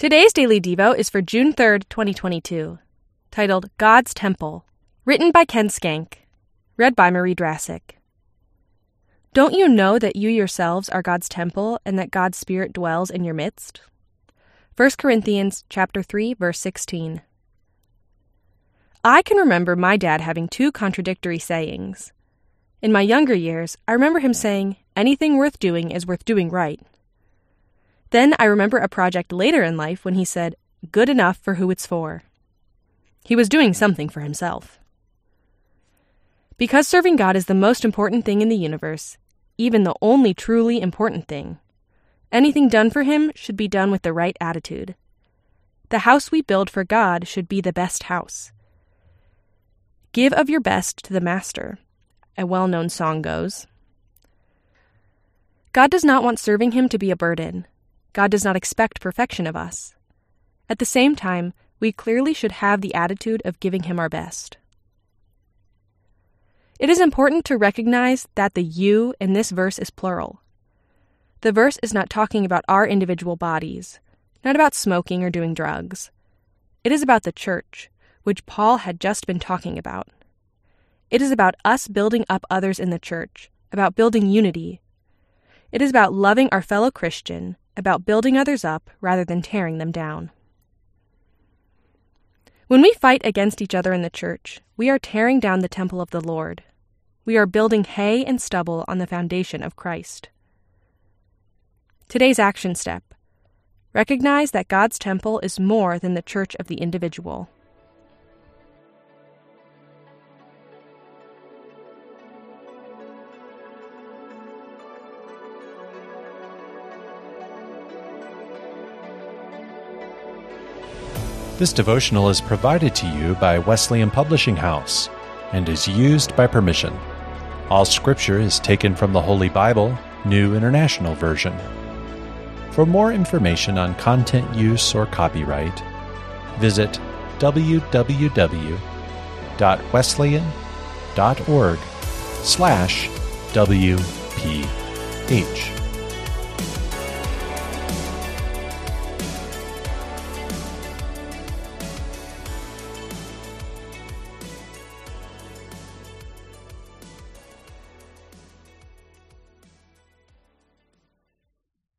Today's Daily Devo is for June 3rd, 2022, titled God's Temple, written by Ken Schenck, read by Marie Drassic. Don't you know that you yourselves are God's temple and that God's Spirit dwells in your midst? 1 Corinthians chapter 3, verse 16. I can remember my dad having two contradictory sayings. In my younger years, I remember him saying, anything worth doing is worth doing right. Then I remember a project later in life when he said, good enough for who it's for. He was doing something for himself. Because serving God is the most important thing in the universe, even the only truly important thing, anything done for Him should be done with the right attitude. The house we build for God should be the best house. Give of your best to the Master, a well-known song goes. God does not want serving Him to be a burden. God does not expect perfection of us. At the same time, we clearly should have the attitude of giving Him our best. It is important to recognize that the you in this verse is plural. The verse is not talking about our individual bodies, not about smoking or doing drugs. It is about the church, which Paul had just been talking about. It is about us building up others in the church, about building unity. It is about loving our fellow Christian, about building others up rather than tearing them down. When we fight against each other in the church, we are tearing down the temple of the Lord. We are building hay and stubble on the foundation of Christ. Today's action step: recognize that God's temple is more than the church of the individual. This devotional is provided to you by Wesleyan Publishing House and is used by permission. All scripture is taken from the Holy Bible, New International Version. For more information on content use or copyright, visit www.wesleyan.org/WPH.